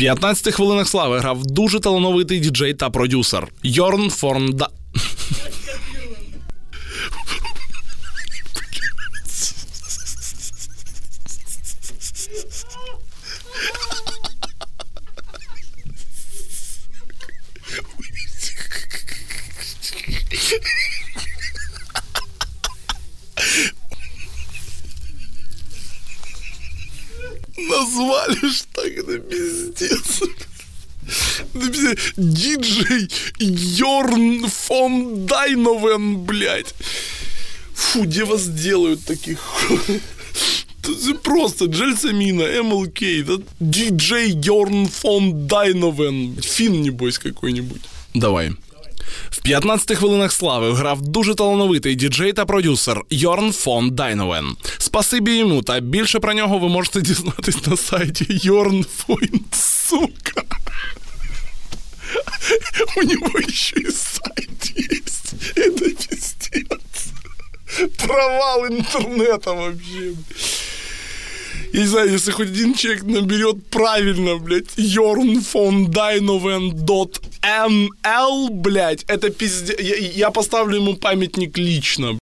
15 хвилинах слави грав дуже талановитий діджей та продюсер Йорн фон Назвали ж так, это пиздец. Диджей Йорн фон Дайновен, блядь. Фу, где вас делают таких? Просто Джельсамина, МЛК, диджей Йорн фон Дайновен. Фин, небось, какой-нибудь. Давай. В 15 хвилинах слави грав дуже талановитий діджей та продюсер Йорн фон Дайновен. Спасибі йому, та більше про нього ви можете дізнатись на сайті Йорн фон, сука. У него еще и сайт есть. Это пиздец. Провал интернета вообще. Я не знаю, если хоть один человек наберет правильно, блядь, jornfondайновен.nl, блядь, это пиздец. Я поставлю ему памятник лично.